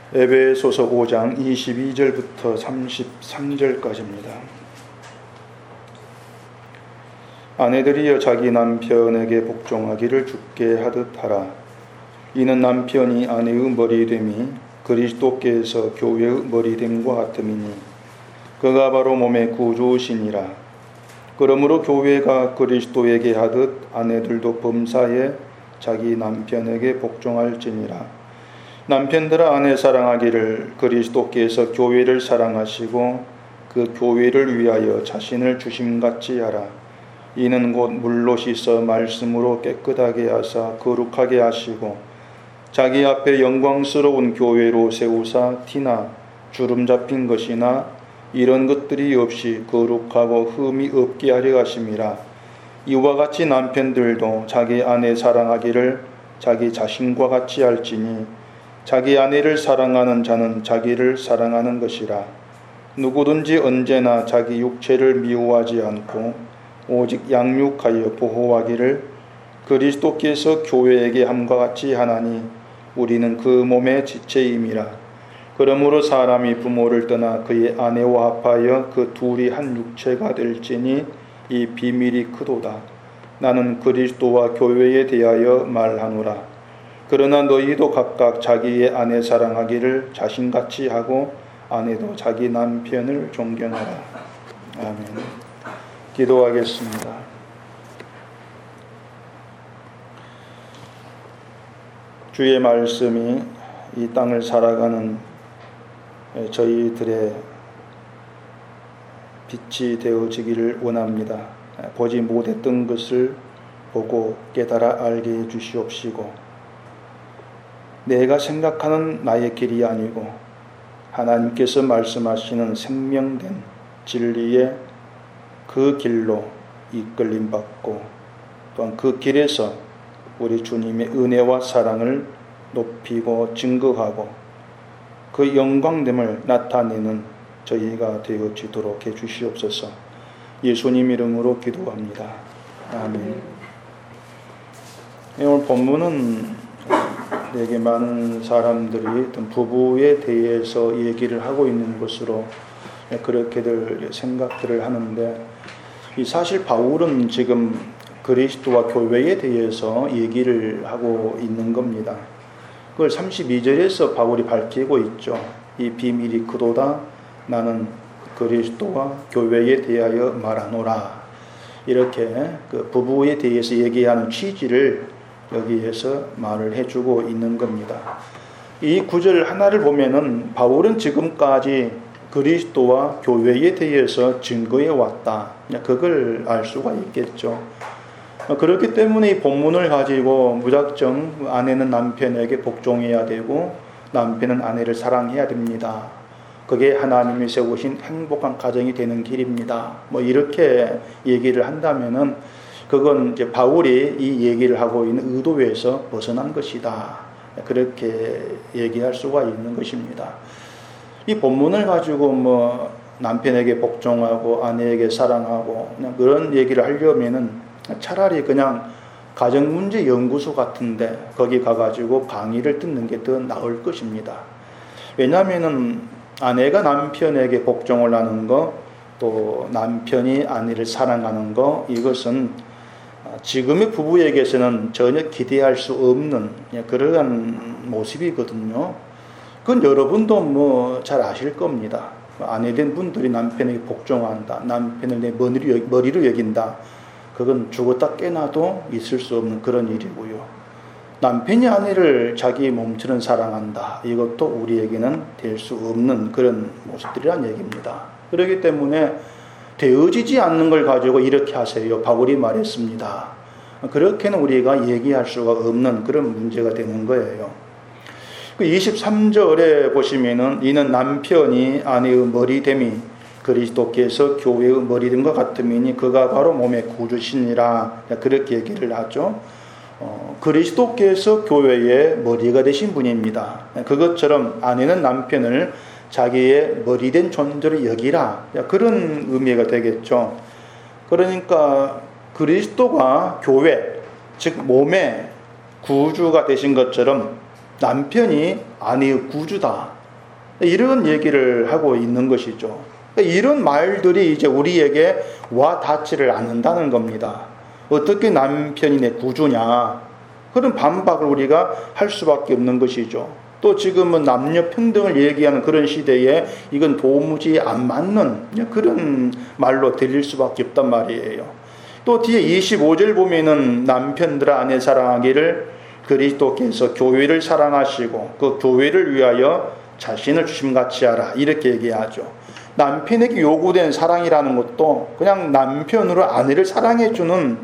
에베소서 5장 22절부터 33절까지입니다. 아내들이여 자기 남편에게 복종하기를 주께 하듯 하라. 이는 남편이 아내의 머리됨이 그리스도께서 교회의 머리됨과 같음이니 그가 바로 몸의 구주시니라. 그러므로 교회가 그리스도에게 하듯 아내들도 범사에 자기 남편에게 복종할지니라. 남편들아 아내 사랑하기를 그리스도께서 교회를 사랑하시고 그 교회를 위하여 자신을 주심같이 하라. 이는 곧 물로 씻어 말씀으로 깨끗하게 하사 거룩하게 하시고 자기 앞에 영광스러운 교회로 세우사 티나 주름 잡힌 것이나 이런 것들이 없이 거룩하고 흠이 없게 하려 하심이라. 이와 같이 남편들도 자기 아내 사랑하기를 자기 자신과 같이 할지니 자기 아내를 사랑하는 자는 자기를 사랑하는 것이라. 누구든지 언제나 자기 육체를 미워하지 않고 오직 양육하여 보호하기를 그리스도께서 교회에게 함과 같이 하나니 우리는 그 몸의 지체임이라. 그러므로 사람이 부모를 떠나 그의 아내와 합하여 그 둘이 한 육체가 될지니 이 비밀이 크도다. 나는 그리스도와 교회에 대하여 말하노라. 그러나 너희도 각각 자기의 아내 사랑하기를 자신같이 하고 아내도 자기 남편을 존경하라. 아멘. 기도하겠습니다. 주의 말씀이 이 땅을 살아가는 저희들의 빛이 되어지기를 원합니다. 보지 못했던 것을 보고 깨달아 알게 해주시옵시고 내가 생각하는 나의 길이 아니고 하나님께서 말씀하시는 생명된 진리의 그 길로 이끌림 받고 또한 그 길에서 우리 주님의 은혜와 사랑을 높이고 증거하고 그 영광됨을 나타내는 저희가 되어지도록 해주시옵소서. 예수님 이름으로 기도합니다. 아멘. 오늘 본문은 되게 많은 사람들이 어떤 부부에 대해서 얘기를 하고 있는 것으로 그렇게들 생각들을 하는데 사실 바울은 지금 그리스도와 교회에 대해서 얘기를 하고 있는 겁니다. 그걸 32절에서 바울이 밝히고 있죠. 이 비밀이 크도다. 나는 그리스도와 교회에 대하여 말하노라. 이렇게 그 부부에 대해서 얘기하는 취지를 여기에서 말을 해주고 있는 겁니다. 이 구절 하나를 보면은 바울은 지금까지 그리스도와 교회에 대해서 증거해 왔다. 그걸 알 수가 있겠죠. 그렇기 때문에 이 본문을 가지고 무작정 아내는 남편에게 복종해야 되고 남편은 아내를 사랑해야 됩니다. 그게 하나님이 세우신 행복한 가정이 되는 길입니다. 이렇게 얘기를 한다면은 그건 이제 바울이 이 얘기를 하고 있는 의도에서 벗어난 것이다. 그렇게 얘기할 수가 있는 것입니다. 이 본문을 가지고 남편에게 복종하고 아내에게 사랑하고 그냥 그런 얘기를 하려면은 차라리 그냥 가정문제 연구소 같은데 거기 가가지고 강의를 듣는 게 더 나을 것입니다. 왜냐하면은 아내가 남편에게 복종을 하는 거, 또 남편이 아내를 사랑하는 거, 이것은 지금의 부부에게서는 전혀 기대할 수 없는 그러한 모습이거든요. 그건 여러분도 잘 아실 겁니다. 아내된 분들이 남편에게 복종한다, 남편을 내 머리로 여긴다, 그건 죽었다 깨나도 있을 수 없는 그런 일이고요. 남편이 아내를 자기 몸처럼 사랑한다, 이것도 우리에게는 될 수 없는 그런 모습들이란 얘기입니다. 그렇기 때문에 되어지지 않는 걸 가지고 이렇게 하세요, 바울이 말했습니다. 그렇게는 우리가 얘기할 수가 없는 그런 문제가 되는 거예요. 23절에 보시면은 이는 남편이 아내의 머리됨이 그리스도께서 교회의 머리됨과 같음이니 그가 바로 몸의 구주시니라. 그렇게 얘기를 하죠. 그리스도께서 교회의 머리가 되신 분입니다. 그것처럼 아내는 남편을 자기의 머리된 존재로 여기라. 그런 의미가 되겠죠. 그러니까 그리스도가 교회, 즉 몸의 구주가 되신 것처럼 남편이 아내의 구주다. 이런 얘기를 하고 있는 것이죠. 이런 말들이 이제 우리에게 와 닿지를 않는다는 겁니다. 어떻게 남편이 내 구주냐, 그런 반박을 우리가 할 수밖에 없는 것이죠. 또 지금은 남녀 평등을 얘기하는 그런 시대에 이건 도무지 안 맞는 그런 말로 들릴 수밖에 없단 말이에요. 또 뒤에 25절 보면은 남편들아 아내 사랑하기를 그리스도께서 교회를 사랑하시고 그 교회를 위하여 자신을 주심같이 하라, 이렇게 얘기하죠. 남편에게 요구된 사랑이라는 것도 그냥 남편으로 아내를 사랑해주는,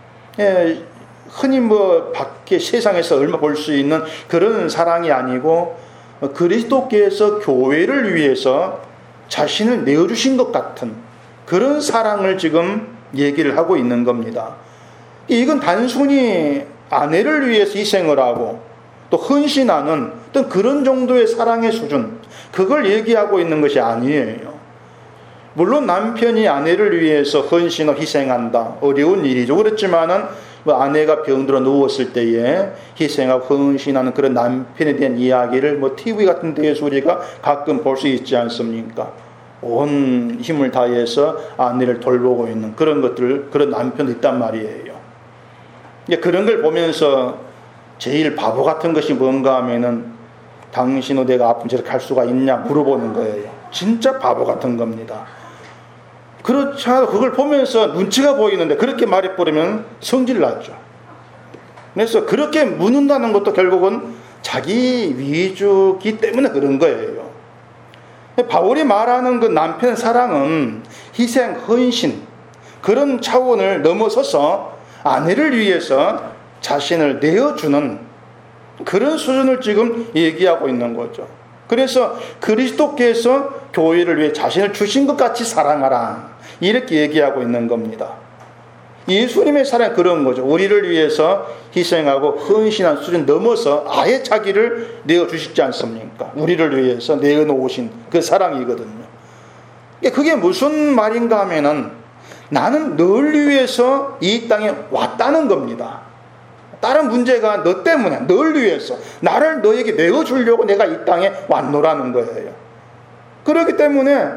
흔히 밖에 세상에서 얼마 볼 수 있는 그런 사랑이 아니고 그리스도께서 교회를 위해서 자신을 내어주신 것 같은 그런 사랑을 지금 얘기를 하고 있는 겁니다. 이건 단순히 아내를 위해서 희생을 하고 또 헌신하는 어떤 그런 정도의 사랑의 수준, 그걸 얘기하고 있는 것이 아니에요. 물론 남편이 아내를 위해서 헌신을 희생한다, 어려운 일이죠. 그렇지만은 아내가 병들어 누웠을 때에 희생하고 헌신하는 그런 남편에 대한 이야기를 TV 같은 데에서 우리가 가끔 볼 수 있지 않습니까? 온 힘을 다해서 아내를 돌보고 있는 그런 것들, 그런 남편도 있단 말이에요. 그런 걸 보면서 제일 바보 같은 것이 뭔가 하면은 당신은 내가 아픈 저렇게 할 수가 있냐 물어보는 거예요. 진짜 바보 같은 겁니다. 그렇지 않아도 그걸 보면서 눈치가 보이는데 그렇게 말해버리면 성질 나죠. 그래서 그렇게 묻는다는 것도 결국은 자기 위주기 때문에 그런 거예요. 바울이 말하는 그 남편 사랑은 희생, 헌신, 그런 차원을 넘어서서 아내를 위해서 자신을 내어주는 그런 수준을 지금 얘기하고 있는 거죠. 그래서 그리스도께서 교회를 위해 자신을 주신 것 같이 사랑하라, 이렇게 얘기하고 있는 겁니다. 예수님의 사랑이 그런 거죠. 우리를 위해서 희생하고 헌신한 수준 넘어서 아예 자기를 내어주시지 않습니까? 우리를 위해서 내어놓으신 그 사랑이거든요. 그게 무슨 말인가 하면은 나는 널 위해서 이 땅에 왔다는 겁니다. 다른 문제가 너 때문에, 널 위해서 나를 너에게 내어주려고 내가 이 땅에 왔노라는 거예요. 그렇기 때문에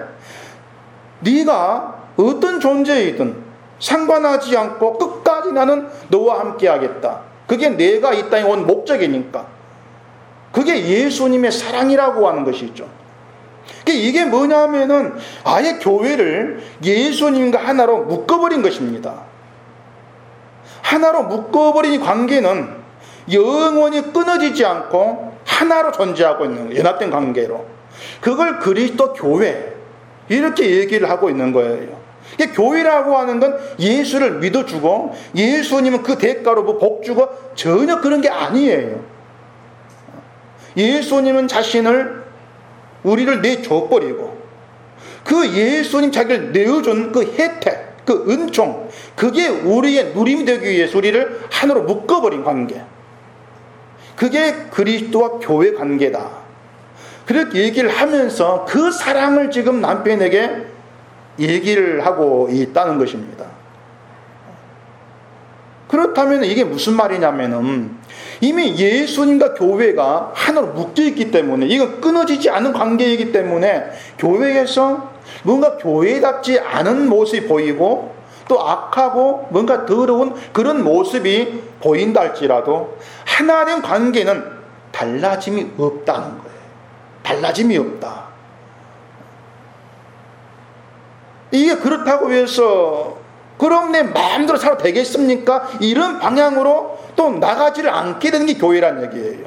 네가 어떤 존재이든 상관하지 않고 끝까지 나는 너와 함께 하겠다. 그게 내가 이 땅에 온 목적이니까. 그게 예수님의 사랑이라고 하는 것이죠. 이게 뭐냐면은 아예 교회를 예수님과 하나로 묶어버린 것입니다. 하나로 묶어버린 관계는 영원히 끊어지지 않고 하나로 존재하고 있는 거예요. 연합된 관계로. 그걸 그리스도 교회, 이렇게 얘기를 하고 있는 거예요. 교회라고 하는 건 예수를 믿어주고 예수님은 그 대가로 복 주고 전혀 그런 게 아니에요. 예수님은 자신을, 우리를 내줘버리고 그 예수님 자기를 내어준 그 혜택, 그 은총, 그게 우리의 누림이 되기 위해서 우리를 하나로 묶어버린 관계, 그게 그리스도와 교회 관계다. 그렇게 얘기를 하면서 그 사랑을 지금 남편에게 얘기를 하고 있다는 것입니다. 그렇다면 이게 무슨 말이냐면은 이미 예수님과 교회가 하나로 묶여있기 때문에, 이건 끊어지지 않은 관계이기 때문에 교회에서 뭔가 교회답지 않은 모습이 보이고 또 악하고 뭔가 더러운 그런 모습이 보인다 할지라도 하나된 관계는 달라짐이 없다는 거예요. 달라짐이 없다. 이게 그렇다고 해서 그럼 내 마음대로 살아도 되겠습니까? 이런 방향으로 또 나가지를 않게 되는 게 교회란 얘기예요.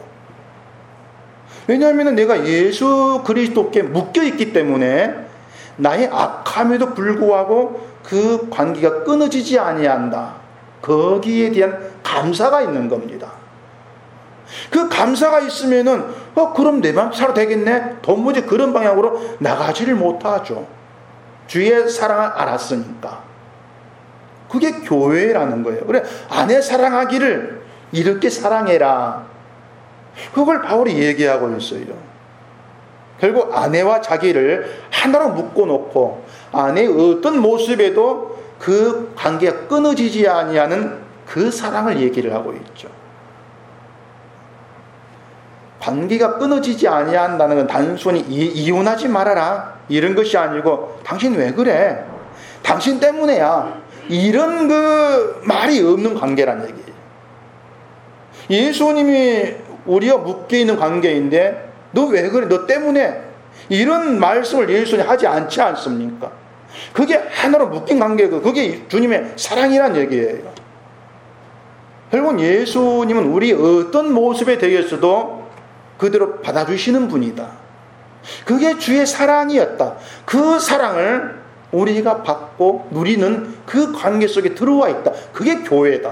왜냐하면 내가 예수 그리스도께 묶여있기 때문에 나의 악함에도 불구하고 그 관계가 끊어지지 아니한다. 거기에 대한 감사가 있는 겁니다. 그 감사가 있으면은 그럼 내 마음 살아도 되겠네? 도무지 그런 방향으로 나가지를 못하죠. 주의 사랑을 알았으니까. 그게 교회라는 거예요. 그래, 아내 사랑하기를 이렇게 사랑해라. 그걸 바울이 얘기하고 있어요. 결국 아내와 자기를 하나로 묶어놓고 아내의 어떤 모습에도 그 관계가 끊어지지 아니하는 그 사랑을 얘기를 하고 있죠. 관계가 끊어지지 아니한다는 건 단순히 이혼하지 말아라 이런 것이 아니고 당신 왜 그래? 당신 때문에야. 이런 그 말이 없는 관계란 얘기예요. 예수님이 우리와 묶여있는 관계인데 너 왜 그래? 너 때문에. 이런 말씀을 예수님이 하지 않지 않습니까? 그게 하나로 묶인 관계고 그게 주님의 사랑이란 얘기예요. 결국은 예수님은 우리 어떤 모습에 대해서도 그대로 받아주시는 분이다. 그게 주의 사랑이었다. 그 사랑을 우리가 받고 누리는 그 관계 속에 들어와 있다. 그게 교회다.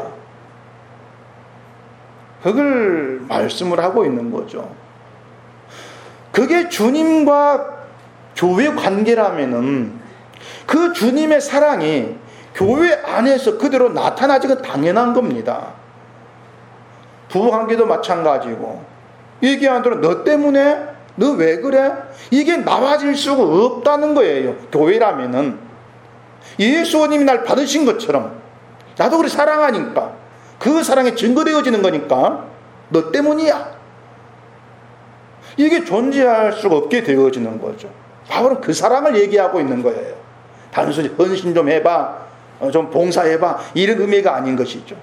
그걸 말씀을 하고 있는 거죠. 그게 주님과 교회 관계라면은 그 주님의 사랑이 교회 안에서 그대로 나타나지가 당연한 겁니다. 부부관계도 마찬가지고 얘기하는 대로 너 때문에? 너 왜 그래? 이게 나와질 수가 없다는 거예요. 교회라면은 예수님이 날 받으신 것처럼 나도 그렇게 사랑하니까 그 사랑이 증거되어지는 거니까 너 때문이야. 이게 존재할 수가 없게 되어지는 거죠. 바울은 그 사랑을 얘기하고 있는 거예요. 단순히 헌신 좀 해봐, 좀 봉사해봐 이런 의미가 아닌 것이죠.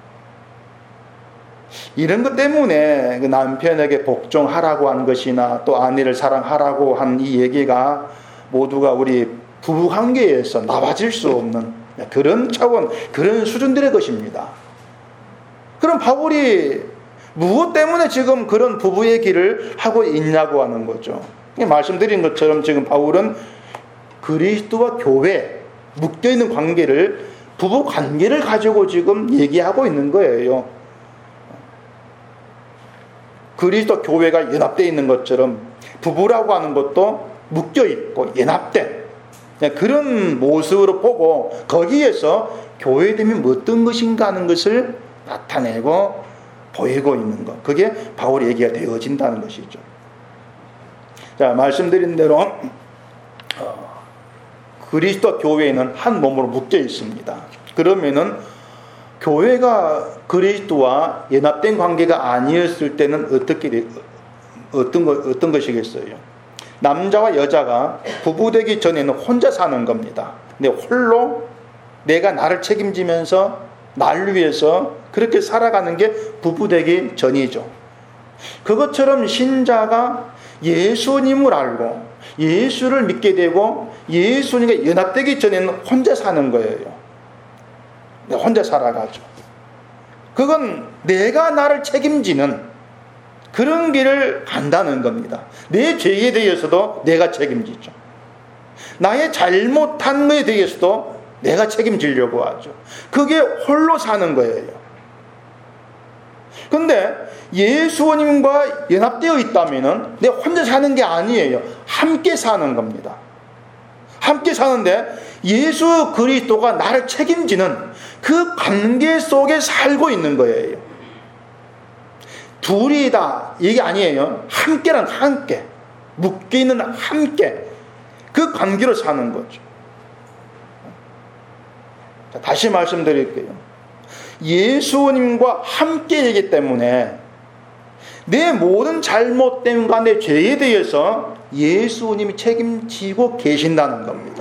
이런 것 때문에 그 남편에게 복종하라고 한 것이나 또 아내를 사랑하라고 한 이 얘기가 모두가 우리 부부관계에서 나와질 수 없는 그런 차원, 그런 수준들의 것입니다. 그럼 바울이 무엇 때문에 지금 그런 부부의 길을 하고 있냐고 하는 거죠. 말씀드린 것처럼 지금 바울은 그리스도와 교회, 묶여있는 관계를, 부부 관계를 가지고 지금 얘기하고 있는 거예요. 그리스도 교회가 연합되어 있는 것처럼 부부라고 하는 것도 묶여있고 연합된 그런 모습으로 보고 거기에서 교회됨이 어떤 것인가 하는 것을 나타내고 보이고 있는 것. 그게 바울의 얘기가 되어진다는 것이죠. 자, 말씀드린 대로 그리스도 교회는 한 몸으로 묶여 있습니다. 그러면은 교회가 그리스도와 연합된 관계가 아니었을 때는 어떤 것이겠어요? 남자와 여자가 부부되기 전에는 혼자 사는 겁니다. 근데 홀로 내가 나를 책임지면서 날 위해서 그렇게 살아가는 게 부부되기 전이죠. 그것처럼 신자가 예수님을 알고 예수를 믿게 되고 예수님과 연합되기 전에는 혼자 사는 거예요. 혼자 살아가죠. 그건 내가 나를 책임지는 그런 길을 간다는 겁니다. 내 죄에 대해서도 내가 책임지죠. 나의 잘못한 것에 대해서도 내가 책임지려고 하죠. 그게 홀로 사는 거예요. 근데 예수님과 연합되어 있다면 내 혼자 사는 게 아니에요. 함께 사는 겁니다. 함께 사는데 예수 그리스도가 나를 책임지는 그 관계 속에 살고 있는 거예요. 둘이다 이게 아니에요. 함께란 함께, 묶여있는 함께, 그 관계로 사는 거죠. 자, 다시 말씀드릴게요. 예수님과 함께이기 때문에 내 모든 잘못됨과 내 죄에 대해서 예수님이 책임지고 계신다는 겁니다.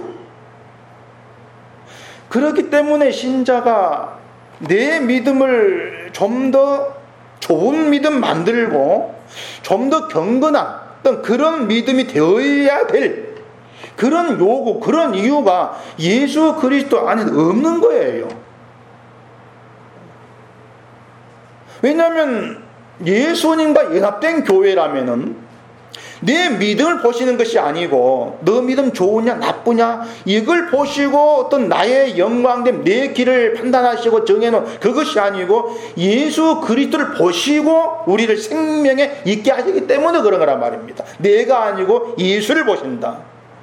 그렇기 때문에 신자가 내 믿음을 좀 더 좋은 믿음 만들고 좀 더 경건한 어떤 그런 믿음이 되어야 될 그런 요구, 그런 이유가 예수 그리스도 안에 없는 거예요. 왜냐하면 예수님과 연합된 교회라면은 내 믿음을 보시는 것이 아니고 너 믿음 좋으냐 나쁘냐 이걸 보시고 어떤 나의 영광됨 내 길을 판단하시고 정해놓은 그것이 아니고 예수 그리스도를 보시고 우리를 생명에 있게 하시기 때문에 그런 거란 말입니다. 내가 아니고 예수를 보신다.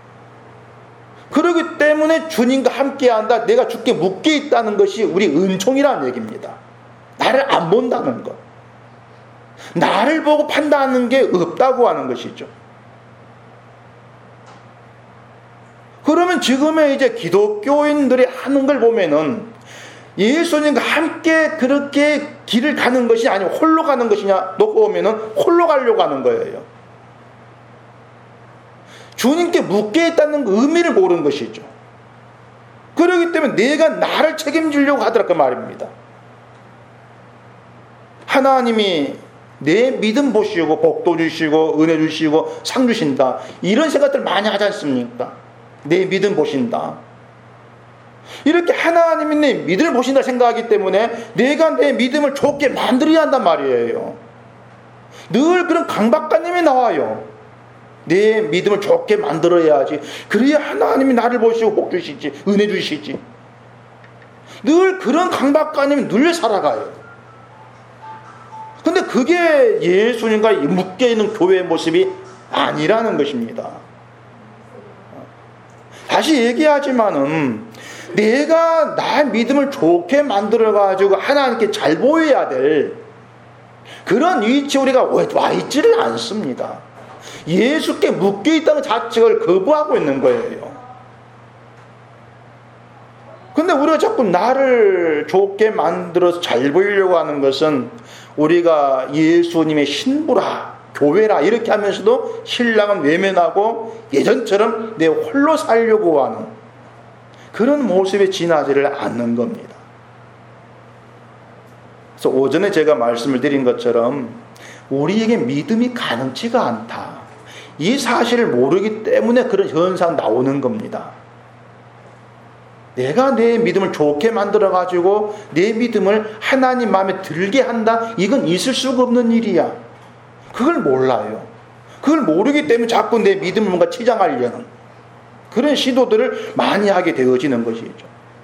그렇기 때문에 주님과 함께한다. 내가 주께 묶여 있다는 것이 우리 은총이라는 얘기입니다. 나를 안 본다는 것, 나를 보고 판단하는 게 없다고 하는 것이죠. 그러면 지금의 이제 기독교인들이 하는 걸 보면은 예수님과 함께 그렇게 길을 가는 것이 아니면 홀로 가는 것이냐 놓고 보면은 홀로 가려고 하는 거예요. 주님께 묶여 있다는 의미를 모르는 것이죠. 그렇기 때문에 내가 나를 책임지려고 하더라 그 말입니다. 하나님이 내 믿음 보시고 복도 주시고 은혜 주시고 상 주신다, 이런 생각들 많이 하지 않습니까? 내 믿음 보신다. 이렇게 하나님이 내 믿음을 보신다 생각하기 때문에 내가 내 믿음을 좋게 만들어야 한단 말이에요. 늘 그런 강박관념이 나와요. 내 믿음을 좋게 만들어야지, 그래야 하나님이 나를 보시고 복 주시지, 은혜 주시지. 늘 그런 강박관념이 눌려 살아가요. 근데 그게 예수님과 묶여있는 교회의 모습이 아니라는 것입니다. 다시 얘기하지만은 내가 나의 믿음을 좋게 만들어가지고 하나님께 잘 보여야 될 그런 위치에 우리가 와 있지를 않습니다. 예수께 묶여있다는 자체를 거부하고 있는 거예요. 근데 우리가 자꾸 나를 좋게 만들어서 잘 보이려고 하는 것은 우리가 예수님의 신부라, 교회라 이렇게 하면서도 신랑은 외면하고 예전처럼 내 홀로 살려고 하는 그런 모습에 지나지를 않는 겁니다. 그래서 오전에 제가 말씀을 드린 것처럼 우리에게 믿음이 가능치가 않다, 이 사실을 모르기 때문에 그런 현상 나오는 겁니다. 내가 내 믿음을 좋게 만들어가지고 내 믿음을 하나님 마음에 들게 한다, 이건 있을 수가 없는 일이야. 그걸 몰라요. 그걸 모르기 때문에 자꾸 내 믿음을 뭔가 치장하려는 그런 시도들을 많이 하게 되어지는 것이죠.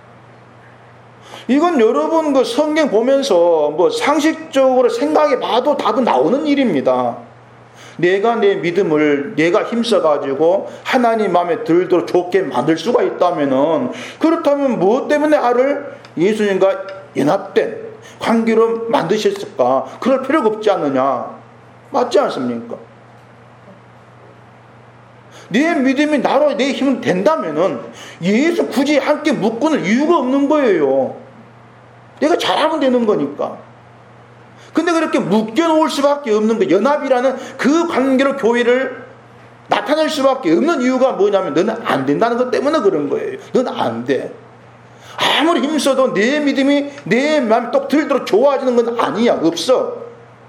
이건 여러분 그 성경 보면서 뭐 상식적으로 생각해 봐도 답은 나오는 일입니다. 내가 내 믿음을 내가 힘써가지고 하나님 마음에 들도록 좋게 만들 수가 있다면은, 그렇다면 무엇 때문에 나를 예수님과 연합된 관계로 만드셨을까? 그럴 필요가 없지 않느냐? 맞지 않습니까? 내 믿음이 나로 내 힘은 된다면은 예수 굳이 함께 묶고는 이유가 없는 거예요. 내가 잘하면 되는 거니까. 근데 그렇게 묶여놓을 수밖에 없는 거, 연합이라는 그 관계로 교회를 나타낼 수밖에 없는 이유가 뭐냐면 너는 안 된다는 것 때문에 그런 거예요. 너는 안 돼. 아무리 힘써도 내 믿음이 내 마음에 똑 들도록 좋아지는 건 아니야. 없어.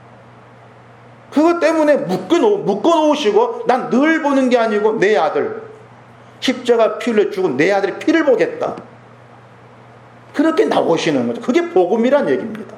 그것 때문에 묶어놓으시고 난 늘 보는 게 아니고 내 아들 십자가 피 흘려 죽은 내 아들의 피를 보겠다, 그렇게 나오시는 거죠. 그게 복음이란 얘기입니다.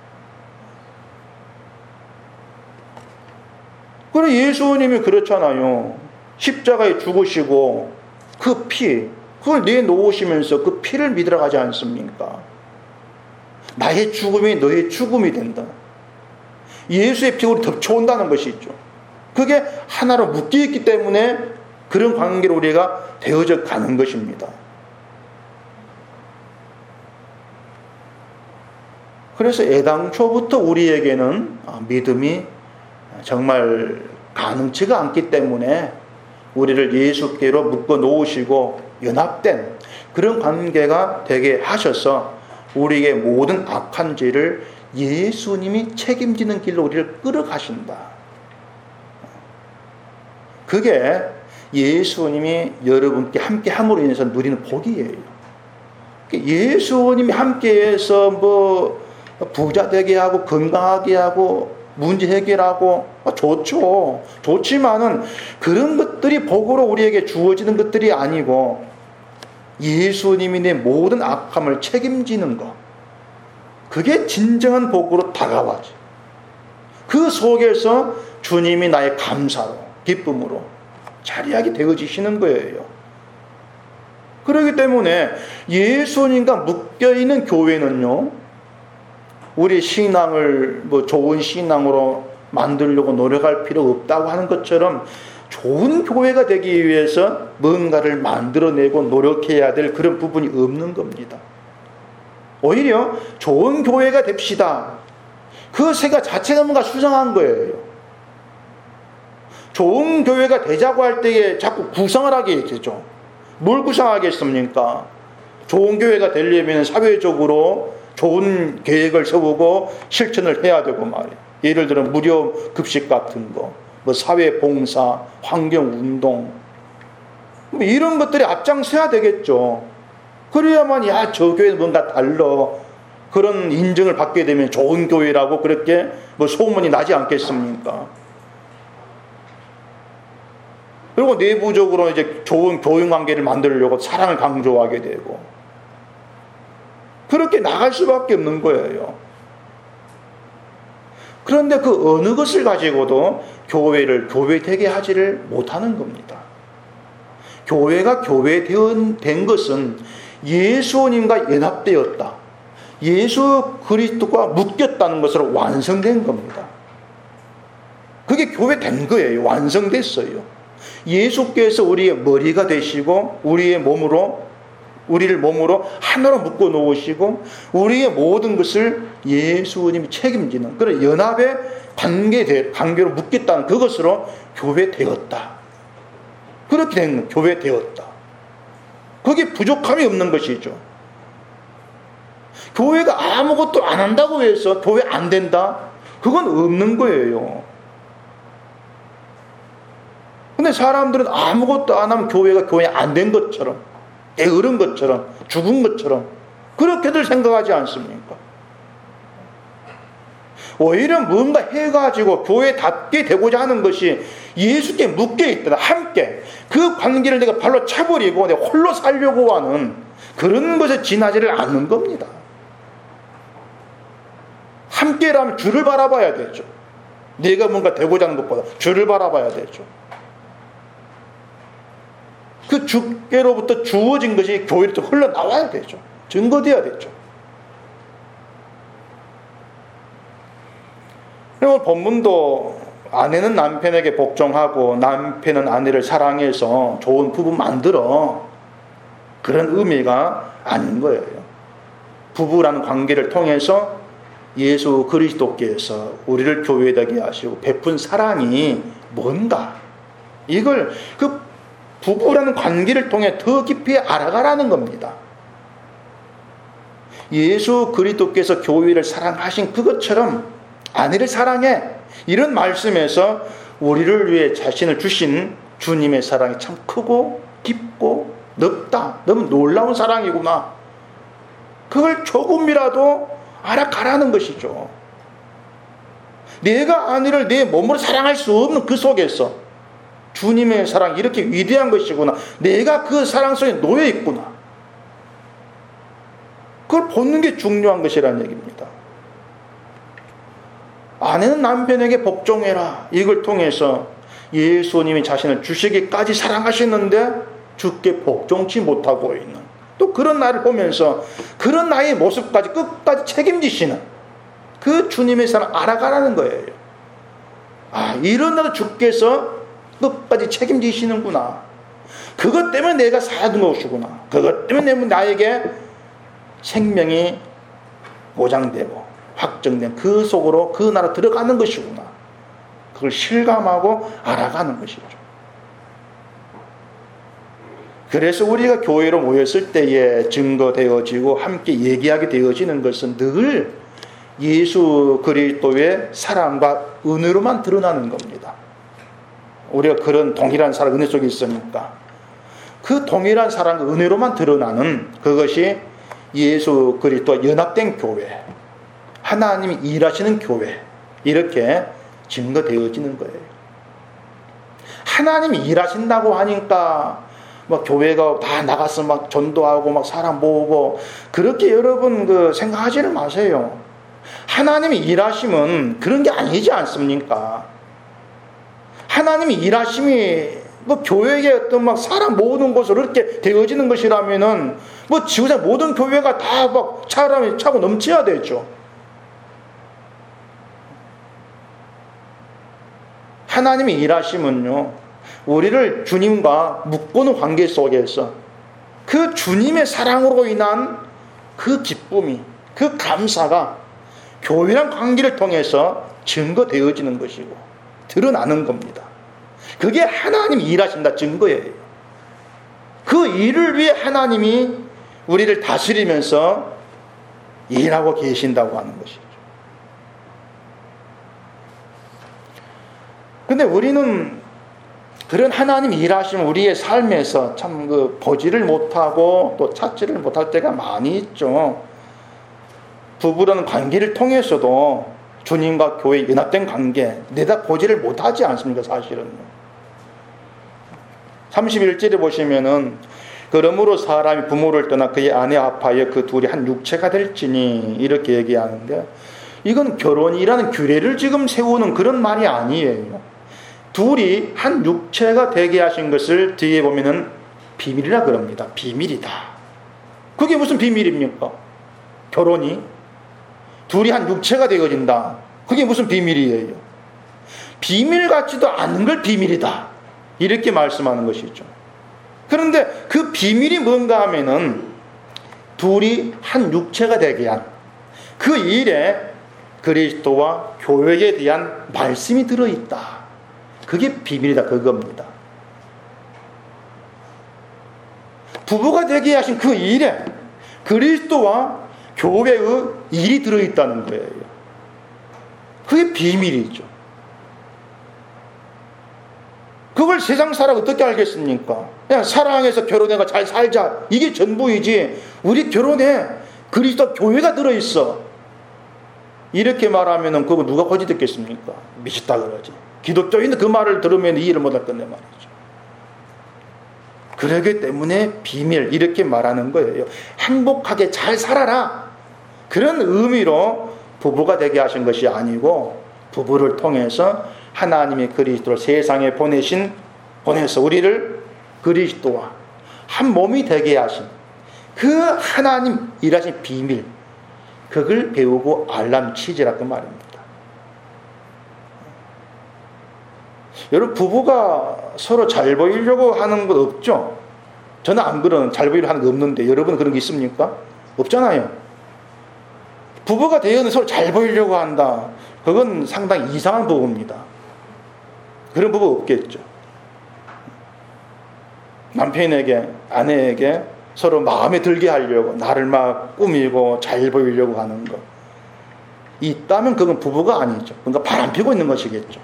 그래 예수님이 그렇잖아요. 십자가에 죽으시고 그 피, 그걸 내놓으시면서 그 피를 믿으러 가지 않습니까? 나의 죽음이 너의 죽음이 된다. 예수의 피가 우리 덮쳐온다는 것이 있죠. 그게 하나로 묶여있기 때문에 그런 관계로 우리가 되어져 가는 것입니다. 그래서 애당초부터 우리에게는 믿음이 정말 가능치가 않기 때문에 우리를 예수께로 묶어 놓으시고 연합된 그런 관계가 되게 하셔서 우리의 모든 악한 죄를 예수님이 책임지는 길로 우리를 끌어가신다. 그게 예수님이 여러분께 함께 함으로 인해서 누리는 복이에요. 예수님이 함께해서 뭐 부자 되게 하고 건강하게 하고 문제 해결하고 좋죠. 좋지만은 그런 것들이 복으로 우리에게 주어지는 것들이 아니고 예수님이 내 모든 악함을 책임지는 것, 그게 진정한 복으로 다가와죠. 그 속에서 주님이 나의 감사로 기쁨으로 자리하게 되어지시는 거예요. 그렇기 때문에 예수님과 묶여있는 교회는요, 우리 신앙을 뭐 좋은 신앙으로 만들려고 노력할 필요 없다고 하는 것처럼 좋은 교회가 되기 위해서 뭔가를 만들어내고 노력해야 될 그런 부분이 없는 겁니다. 오히려 좋은 교회가 됩시다, 그 생각 자체가 뭔가 수상한 거예요. 좋은 교회가 되자고 할 때에 자꾸 구성을 하게 되죠. 뭘 구성하겠습니까? 좋은 교회가 되려면 사회적으로 좋은 계획을 세우고 실천을 해야 되고 말이에요. 예를 들어 무료 급식 같은 거, 뭐 사회 봉사, 환경 운동, 뭐 이런 것들이 앞장서야 되겠죠. 그래야만 저 교회는 뭔가 달라, 그런 인정을 받게 되면 좋은 교회라고 그렇게 뭐 소문이 나지 않겠습니까? 그리고 내부적으로 이제 좋은 교육 관계를 만들려고 사랑을 강조하게 되고, 그렇게 나갈 수밖에 없는 거예요. 그런데 그 어느 것을 가지고도 교회를 교회되게 하지를 못하는 겁니다. 교회가 교회된 것은 예수님과 연합되었다, 예수 그리스도가 묶였다는 것으로 완성된 겁니다. 그게 교회된 거예요. 완성됐어요. 예수께서 우리의 머리가 되시고 우리를 몸으로 하나로 묶어 놓으시고 우리의 모든 것을 예수님이 책임지는 그런 연합의 관계로 묶였다는 그것으로 교회되었다. 그렇게 된 교회되었다. 거기에 부족함이 없는 것이죠. 교회가 아무것도 안 한다고 해서 교회 안 된다? 그건 없는 거예요. 근데 사람들은 아무것도 안 하면 교회가 교회 안 된 것처럼, 게으른 것처럼, 죽은 것처럼 그렇게들 생각하지 않습니까? 오히려 뭔가 해가지고 교회답게 되고자 하는 것이 예수께 묶여있다, 함께 그 관계를 내가 발로 차버리고 내가 홀로 살려고 하는 그런 것에 지나지를 않는 겁니다. 함께라면 주를 바라봐야 되죠. 내가 뭔가 되고자 하는 것보다 주를 바라봐야 되죠. 그 주께로부터 주어진 것이 교회로 흘러나와야 되죠. 증거되어야 되죠. 그리고 본문도 아내는 남편에게 복종하고 남편은 아내를 사랑해서 좋은 부부 만들어, 그런 의미가 아닌 거예요. 부부라는 관계를 통해서 예수 그리스도께서 우리를 교회되게 하시고 베푼 사랑이 뭔가, 이걸 그 부부라는 관계를 통해 더 깊이 알아가라는 겁니다. 예수 그리스도께서 교회를 사랑하신 그것처럼 아내를 사랑해, 이런 말씀에서 우리를 위해 자신을 주신 주님의 사랑이 참 크고 깊고 넓다, 너무 놀라운 사랑이구나, 그걸 조금이라도 알아가라는 것이죠. 내가 아내를 내 몸으로 사랑할 수 없는 그 속에서 주님의 사랑이 이렇게 위대한 것이구나, 내가 그 사랑 속에 놓여 있구나, 그걸 보는 게 중요한 것이라는 얘기입니다. 아내는 남편에게 복종해라, 이걸 통해서 예수님이 자신을 주시기까지 사랑하셨는데 주께 복종치 못하고 있는, 또 그런 나를 보면서 그런 나의 모습까지 끝까지 책임지시는 그 주님의 사랑 알아가라는 거예요. 이런 나도 주께서 끝까지 책임지시는구나, 그것 때문에 내가 사는 것이구나, 그것 때문에 나에게 생명이 보장되고 확정된 그 속으로 그 나라 들어가는 것이구나, 그걸 실감하고 알아가는 것이죠. 그래서 우리가 교회로 모였을 때에 증거되어지고 함께 얘기하게 되어지는 것은 늘 예수 그리스도의 사랑과 은혜로만 드러나는 겁니다. 우리가 그런 동일한 사랑, 은혜 속에 있으니까 그 동일한 사랑과 은혜로만 드러나는 그것이 예수 그리스도와 연합된 교회, 하나님이 일하시는 교회, 이렇게 증거되어지는 거예요. 하나님이 일하신다고 하니까 막 교회가 다 나가서 막 전도하고 막 사람 모으고 그렇게 여러분 생각하지는 마세요. 하나님이 일하시면 그런 게 아니지 않습니까? 하나님이 일하심이 교회에 어떤 막 사람 모으는 곳으로 이렇게 되어지는 것이라면은 지구상 모든 교회가 다 막 사람이 차고 넘쳐야 되죠. 하나님이 일하시면요, 우리를 주님과 묶고는 관계 속에서 그 주님의 사랑으로 인한 그 기쁨이, 그 감사가 교회란 관계를 통해서 증거되어지는 것이고 드러나는 겁니다. 그게 하나님이 일하신다 증거예요. 그 일을 위해 하나님이 우리를 다스리면서 일하고 계신다고 하는 것이죠. 근데 우리는 그런 하나님이 일하시면 우리의 삶에서 참 보지를 못하고 또 찾지를 못할 때가 많이 있죠. 부부라는 관계를 통해서도 주님과 교회 연합된 관계 내다 보지를 못하지 않습니까? 사실은 31절에 보시면은 그러므로 사람이 부모를 떠나 그의 아내 합하여 그 둘이 한 육체가 될지니 이렇게 얘기하는데 이건 결혼이라는 규례를 지금 세우는 그런 말이 아니에요. 둘이 한 육체가 되게 하신 것을 뒤에 보면은 비밀이라 그럽니다. 비밀이다. 그게 무슨 비밀입니까? 결혼이 둘이 한 육체가 되어진다. 그게 무슨 비밀이에요? 비밀 같지도 않은 걸 비밀이다. 이렇게 말씀하는 것이죠. 그런데 그 비밀이 뭔가 하면은 둘이 한 육체가 되게 한 그 일에 그리스도와 교회에 대한 말씀이 들어있다. 그게 비밀이다. 그겁니다. 부부가 되게 하신 그 일에 그리스도와 교회의 일이 들어있다는 거예요. 그게 비밀이죠. 그걸 세상 사람 어떻게 알겠습니까? 그냥 사랑해서 결혼해가 잘 살자. 이게 전부이지. 우리 결혼에 그리스도 교회가 들어있어. 이렇게 말하면 그거 누가 거짓 듣겠습니까? 미쳤다 그러지. 기독교인은 그 말을 들으면 이해를 못할 건데 말이죠. 그러기 때문에 비밀 이렇게 말하는 거예요. 행복하게 잘 살아라. 그런 의미로 부부가 되게 하신 것이 아니고 부부를 통해서 하나님의 그리스도를 세상에 보내서 우리를 그리스도와 한 몸이 되게 하신 그 하나님 일하신 비밀 그걸 배우고 알람 치지라고 말입니다. 여러분 부부가 서로 잘 보이려고 하는 것 없죠? 저는 안 그런 잘 보이려고 하는 거 없는데 여러분 그런 게 있습니까? 없잖아요. 부부가 되어는 서로 잘 보이려고 한다. 그건 상당히 이상한 부부입니다. 그런 부부 없겠죠. 남편에게 아내에게 서로 마음에 들게 하려고 나를 막 꾸미고 잘 보이려고 하는 거 있다면 그건 부부가 아니죠. 그러니까 바람 피고 있는 것이겠죠.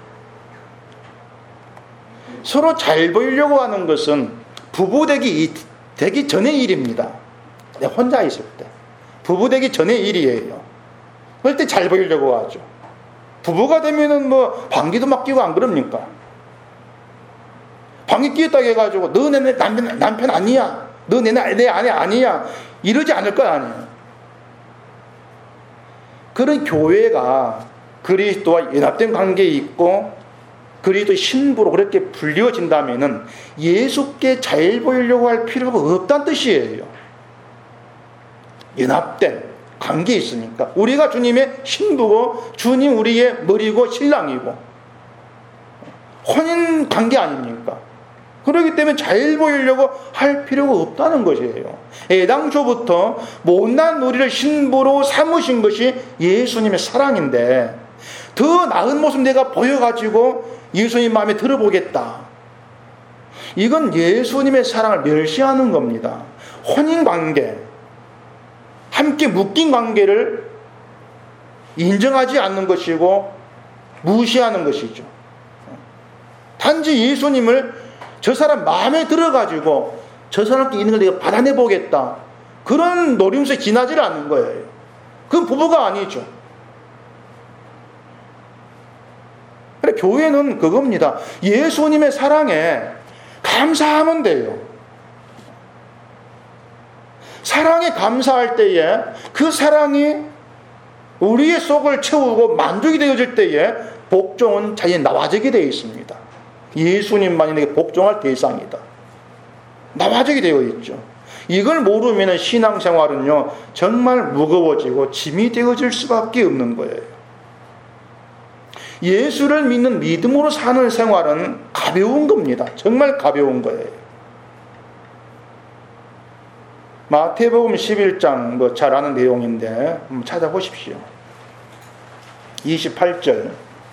서로 잘 보이려고 하는 것은 부부 되기 전의 일입니다. 내가 혼자 있을 때 부부 되기 전의 일이에요. 그럴 때 잘 보이려고 하죠. 부부가 되면은 뭐 방귀도 막 끼고 안 그럽니까? 방귀 끼었다고 해가지고 너 내 남편 아니야. 너 내 아내 아니야. 이러지 않을 거 아니에요. 그런 교회가 그리스도와 연합된 관계에 있고 그리스도의 신부로 그렇게 불리워진다면은 예수께 잘 보이려고 할 필요가 없다는 뜻이에요. 연합된 관계에 있으니까 우리가 주님의 신부고 주님 우리의 머리고 신랑이고 혼인 관계 아닙니까? 그렇기 때문에 잘 보이려고 할 필요가 없다는 것이에요. 애당초부터 못난 우리를 신부로 삼으신 것이 예수님의 사랑인데 더 나은 모습 내가 보여가지고 예수님 마음에 들어보겠다. 이건 예수님의 사랑을 멸시하는 겁니다. 혼인관계, 함께 묶인 관계를 인정하지 않는 것이고 무시하는 것이죠. 단지 예수님을 저 사람 마음에 들어가지고 저 사람께 있는 걸 내가 받아내보겠다. 그런 노림수에 지나지를 않는 거예요. 그건 부부가 아니죠. 그래, 교회는 그겁니다. 예수님의 사랑에 감사하면 돼요. 사랑에 감사할 때에 그 사랑이 우리의 속을 채우고 만족이 되어질 때에 복종은 자연히 나와지게 되어 있습니다. 예수님만이 내게 복종할 대상이다. 나와지게 되어 있죠. 이걸 모르면 신앙생활은요 정말 무거워지고 짐이 되어질 수밖에 없는 거예요. 예수를 믿는 믿음으로 사는 생활은 가벼운 겁니다. 정말 가벼운 거예요. 마태복음 11장 잘 아는 내용인데 한번 찾아보십시오. 28절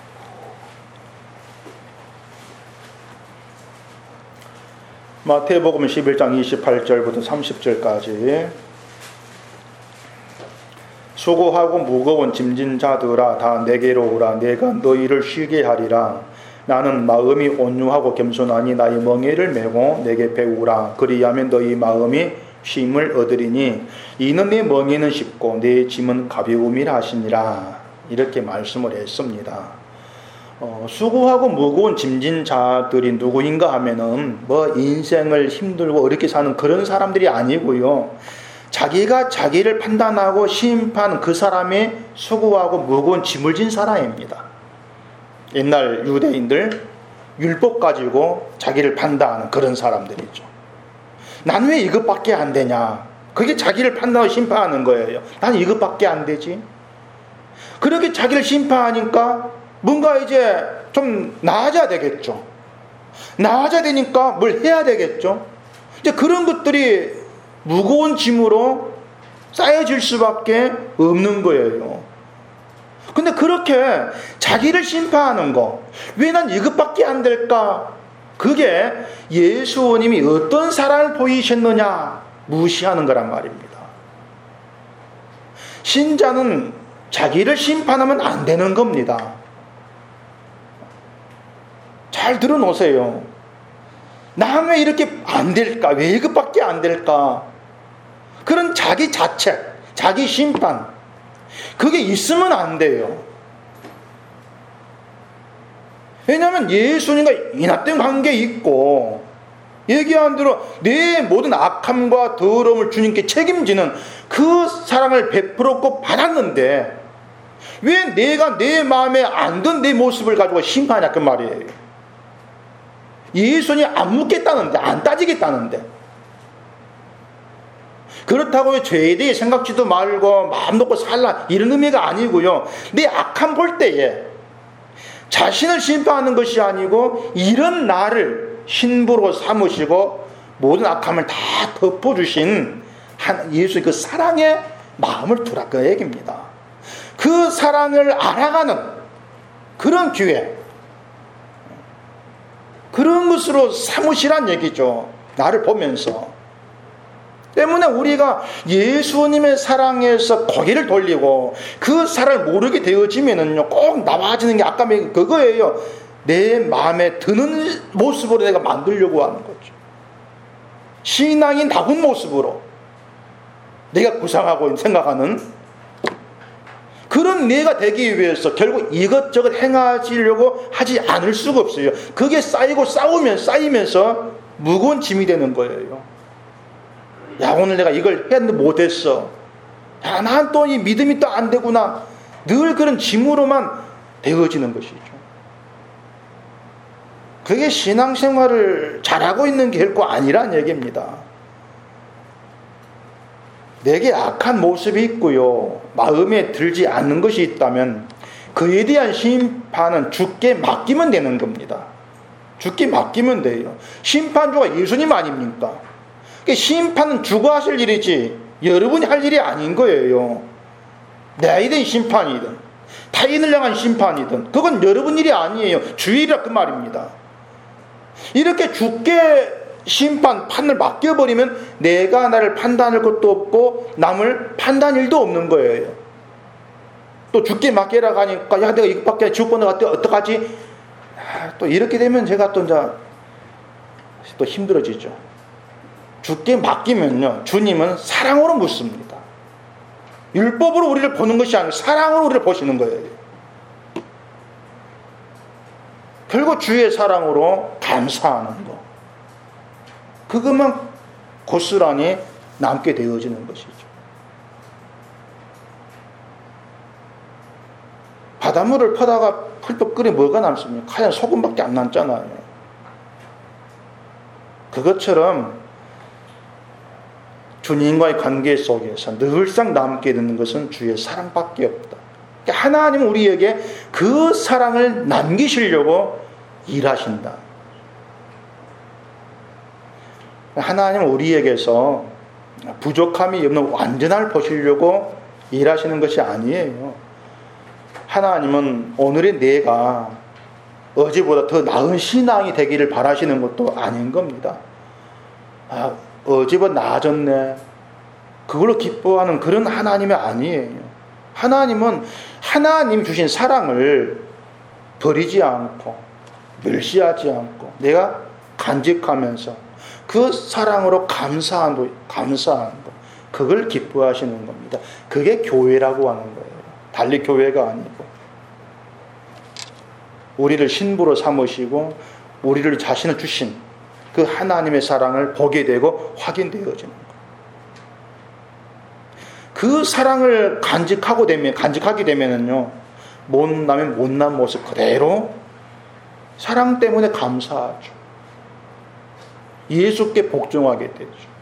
마태복음 11장 28절부터 30절까지 수고하고 무거운 짐진 자들아 다 내게로 오라. 내가 너희를 쉬게 하리라. 나는 마음이 온유하고 겸손하니 나의 멍에를 메고 내게 배우라. 그리하면 너희 마음이 쉼을 얻으리니 이는 내 멍에는 쉽고 내 짐은 가벼움이라 하시니라. 이렇게 말씀을 했습니다. 수고하고 무거운 짐진 자들이 누구인가 하면은 뭐 인생을 힘들고 어렵게 사는 그런 사람들이 아니고요. 자기가 자기를 판단하고 심판 그 사람이 수고하고 무거운 짐을 진 사람입니다. 옛날 유대인들 율법 가지고 자기를 판단하는 그런 사람들이죠. 난 왜 이것밖에 안 되냐? 그게 자기를 판단하고 심판하는 거예요. 난 이것밖에 안 되지. 그렇게 자기를 심판하니까 뭔가 이제 좀 나아져야 되겠죠. 나아져야 되니까 뭘 해야 되겠죠. 이제 그런 것들이 무거운 짐으로 쌓여질 수밖에 없는 거예요. 근데 그렇게 자기를 심판하는 거, 왜 난 이것밖에 안 될까? 그게 예수님이 어떤 사랑을 보이셨느냐 무시하는 거란 말입니다. 신자는 자기를 심판하면 안 되는 겁니다. 잘 들어놓으세요. 난 왜 이렇게 안 될까? 왜 이것밖에 안 될까? 그런 자기 자책, 자기 심판, 그게 있으면 안 돼요. 왜냐하면 예수님과 인합된 관계 있고, 얘기한 대로 내 모든 악함과 더러움을 주님께 책임지는 그 사랑을 베풀었고 받았는데, 왜 내가 내 마음에 안 든 내 모습을 가지고 심판하냐 그 말이에요. 예수님 안 묻겠다는데, 안 따지겠다는데. 그렇다고 죄에 대해 생각지도 말고 마음 놓고 살라 이런 의미가 아니고요. 내 악함 볼 때에 자신을 심판하는 것이 아니고 이런 나를 신부로 삼으시고 모든 악함을 다 덮어주신 예수의 그 사랑의 마음을 두라 그 얘기입니다. 그 사랑을 알아가는 그런 기회, 그런 것으로 삼으시란 얘기죠. 나를 보면서. 때문에 우리가 예수님의 사랑에서 고개를 돌리고 그 사랑을 모르게 되어지면은요, 꼭 나와지는 게 아까 그거예요. 내 마음에 드는 모습으로 내가 만들려고 하는 거죠. 신앙인 다운 모습으로 내가 구상하고 생각하는 그런 내가 되기 위해서 결국 이것저것 행하시려고 하지 않을 수가 없어요. 그게 쌓이고 쌓이면서 무거운 짐이 되는 거예요. 야, 오늘 내가 이걸 했는데 못했어. 야, 난 또 이 믿음이 또 안 되구나. 늘 그런 짐으로만 되어지는 것이죠. 그게 신앙생활을 잘하고 있는 결코 아니란 얘기입니다. 내게 악한 모습이 있고요, 마음에 들지 않는 것이 있다면 그에 대한 심판은 주께 맡기면 되는 겁니다. 주께 맡기면 돼요. 심판주가 예수님 아닙니까? 심판은 주가 하실 일이지 여러분이 할 일이 아닌 거예요. 내일은 심판이든 타인을 향한 심판이든 그건 여러분 일이 아니에요. 주의 일이라 그 말입니다. 이렇게 주께 심판, 판을 맡겨버리면 내가 나를 판단할 것도 없고 남을 판단할 일도 없는 거예요. 또 주께 맡기라고 하니까 야, 내가 이것밖에 주권을 갖다 어떡하지? 또 이렇게 되면 제가 또 이제 또 힘들어지죠. 주께 맡기면요, 주님은 사랑으로 묻습니다. 율법으로 우리를 보는 것이 아니고 사랑으로 우리를 보시는 거예요. 결국 주의 사랑으로 감사하는 것, 그것만 고스란히 남게 되어지는 것이죠. 바닷물을 퍼다가 펄펄 끓여 뭐가 남습니까? 하얀 소금밖에 안 남잖아요. 그것처럼 주님과의 관계 속에서 늘상 남게 되는 것은 주의 사랑밖에 없다. 하나님은 우리에게 그 사랑을 남기시려고 일하신다. 하나님은 우리에게서 부족함이 없는 완전함을 보시려고 일하시는 것이 아니에요. 하나님은 오늘의 내가 어제보다 더 나은 신앙이 되기를 바라시는 것도 아닌 겁니다. 어제보다 나아졌네, 그걸로 기뻐하는 그런 하나님이 아니에요. 하나님은 하나님 주신 사랑을 버리지 않고 멸시하지 않고 내가 간직하면서 그 사랑으로 감사한 것, 그걸 기뻐하시는 겁니다. 그게 교회라고 하는 거예요. 달리 교회가 아니고 우리를 신부로 삼으시고 우리를 자신을 주신 그 하나님의 사랑을 보게 되고 확인되어지는 거예요. 그 사랑을 간직하게 되면은요, 못나면 못난 모습 그대로 사랑 때문에 감사하죠. 예수께 복종하게 되죠.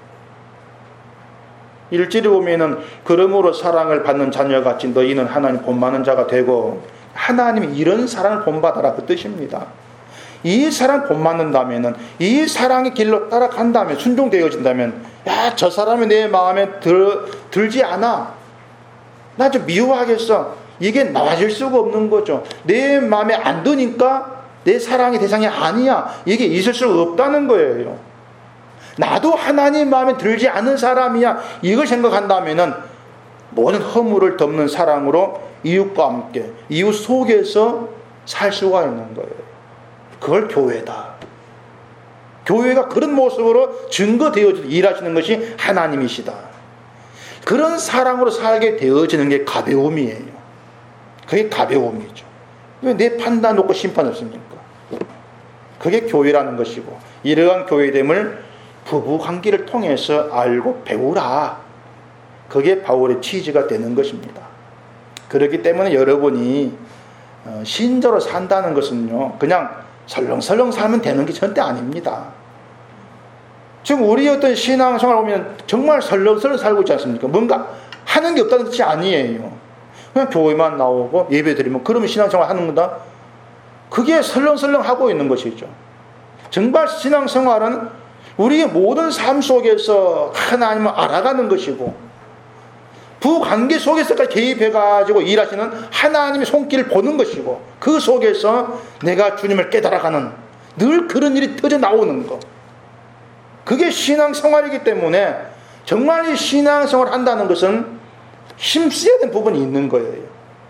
일절에 보면은 그러므로 사랑을 받는 자녀같이 너희는 하나님 본받는 자가 되고, 하나님이 이런 사랑을 본받아라 그 뜻입니다. 이 사랑 본받는다면은, 이 사랑의 길로 따라간다면, 순종되어진다면, 야, 저 사람이 내 마음에 들지 않아, 나 좀 미워하겠어, 이게 나아질 수가 없는 거죠. 내 마음에 안 드니까 내 사랑의 대상이 아니야, 이게 있을 수 없다는 거예요. 나도 하나님 마음에 들지 않은 사람이야, 이걸 생각한다면은 모든 허물을 덮는 사랑으로 이웃과 함께, 이웃 속에서 살 수가 있는 거예요. 그걸 교회다. 교회가 그런 모습으로 증거되어지고 일하시는 것이 하나님이시다. 그런 사랑으로 살게 되어지는 게 가벼움이에요. 그게 가벼움이죠. 왜 내 판단 놓고 심판 없습니까? 그게 교회라는 것이고, 이러한 교회됨을 부부 관계를 통해서 알고 배우라. 그게 바울의 취지가 되는 것입니다. 그렇기 때문에 여러분이 신자로 산다는 것은요, 그냥 설렁설렁 살면 되는 게 절대 아닙니다. 지금 우리 어떤 신앙생활 보면 정말 설렁설렁 살고 있지 않습니까? 뭔가 하는 게 없다는 뜻이 아니에요. 그냥 교회만 나오고 예배 드리면 그러면 신앙생활 하는 거다? 그게 설렁설렁 하고 있는 것이죠. 정말 신앙생활은 우리의 모든 삶 속에서 하나님을 알아가는 것이고, 부관계 속에서까지 개입해가지고 일하시는 하나님의 손길을 보는 것이고, 그 속에서 내가 주님을 깨달아가는 늘 그런 일이 터져 나오는 것, 그게 신앙생활이기 때문에 정말 이 신앙생활을 한다는 것은 힘써야 되는 부분이 있는 거예요.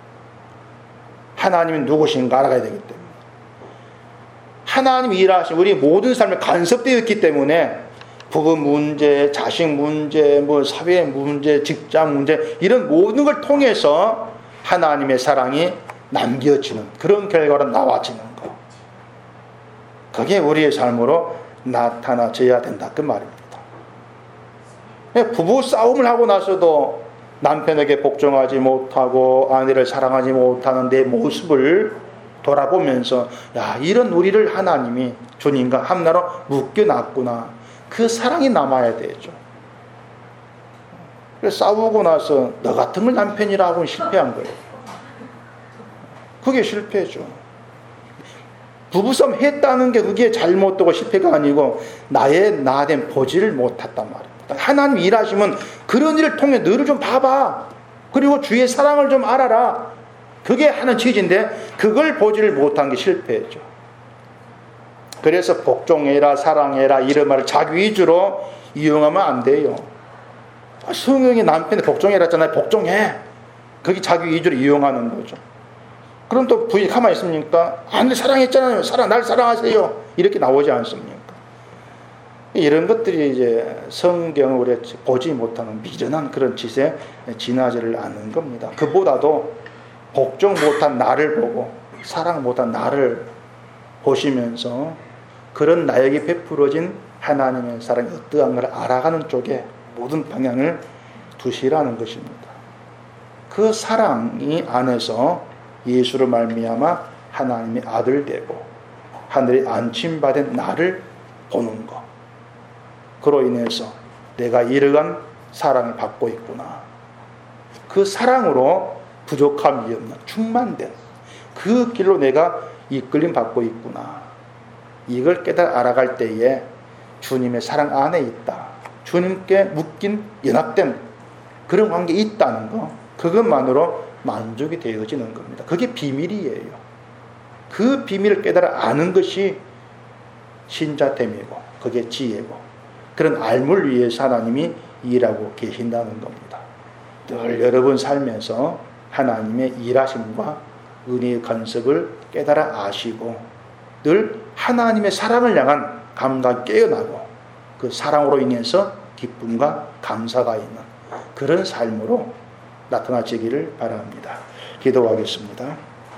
하나님이 누구신가 알아가야 되기 때문에, 하나님이 일하신 우리 모든 삶에 간섭되어 있기 때문에 부부 문제, 자식 문제, 뭐 사회 문제, 직장 문제, 이런 모든 걸 통해서 하나님의 사랑이 남겨지는 그런 결과로 나와지는 것, 그게 우리의 삶으로 나타나져야 된다 그 말입니다. 부부 싸움을 하고 나서도 남편에게 복종하지 못하고 아내를 사랑하지 못하는 내 모습을 돌아보면서, 야, 이런 우리를 하나님이 주님과 함나로 묶여놨구나, 그 사랑이 남아야 되죠. 그래서 싸우고 나서 너 같은 걸 남편이라고 하면 실패한 거예요. 그게 실패죠. 부부싸움 했다는 게 그게 잘못되고 실패가 아니고 나의 나된 보지를 못했단 말입니다. 하나님 일하시면 그런 일을 통해 너를 좀 봐봐, 그리고 주의 사랑을 좀 알아라, 그게 하는 취지인데 그걸 보지를 못한 게 실패죠. 그래서 복종해라, 사랑해라, 이런 말을 자기 위주로 이용하면 안 돼요. 성경이 남편에 복종해라 했잖아요. 복종해. 그게 자기 위주로 이용하는 거죠. 그럼 또 부인이 가만히 있습니까? 아내 사랑했잖아요. 날 사랑하세요. 이렇게 나오지 않습니까? 이런 것들이 이제 성경을 우리가 보지 못하는 미련한 그런 짓에 지나지를 않는 겁니다. 그보다도 복종 못한 나를 보고 사랑 못한 나를 보시면서 그런 나에게 베풀어진 하나님의 사랑이 어떠한 걸 알아가는 쪽에 모든 방향을 두시라는 것입니다. 그 사랑이 안에서 예수로 말미암아 하나님의 아들 되고 하늘에 안침받은 나를 보는 것, 그로 인해서 내가 이러한 사랑을 받고 있구나, 그 사랑으로 부족함이 없는 충만된 그 길로 내가 이끌림 받고 있구나, 이걸 깨달아 알아갈 때에 주님의 사랑 안에 있다, 주님께 묶인 연합된 그런 관계에 있다는 거, 그것만으로 만족이 되어지는 겁니다. 그게 비밀이에요. 그 비밀을 깨달아 아는 것이 신자됨이고 그게 지혜고, 그런 알물 위해서 하나님이 일하고 계신다는 겁니다. 늘 여러분 삶에서 하나님의 일하심과 은혜의 간섭을 깨달아 아시고 늘 하나님의 사랑을 향한 감각이 깨어나고 그 사랑으로 인해서 기쁨과 감사가 있는 그런 삶으로 나타나시기를 바랍니다. 기도하겠습니다.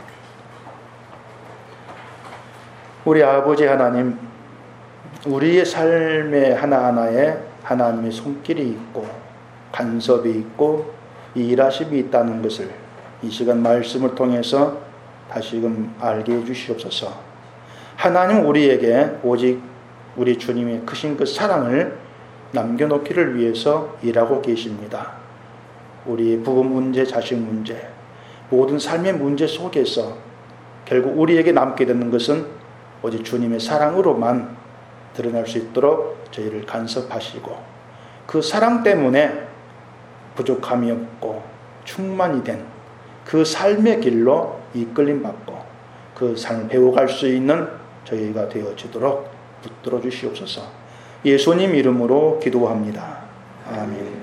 우리 아버지 하나님, 우리의 삶의 하나하나에 하나님의 손길이 있고 간섭이 있고 일하심이 있다는 것을 이 시간 말씀을 통해서 다시금 알게 해주시옵소서. 하나님 우리에게 오직 우리 주님의 크신 그 사랑을 남겨놓기를 위해서 일하고 계십니다. 우리의 부부 문제, 자식 문제, 모든 삶의 문제 속에서 결국 우리에게 남게 되는 것은 오직 주님의 사랑으로만 드러날 수 있도록 저희를 간섭하시고 그 사랑 때문에 부족함이 없고 충만이 된 그 삶의 길로 이끌림 받고 그 삶을 배워갈 수 있는 저희가 되어지도록 붙들어 주시옵소서. 예수님 이름으로 기도합니다. 아멘.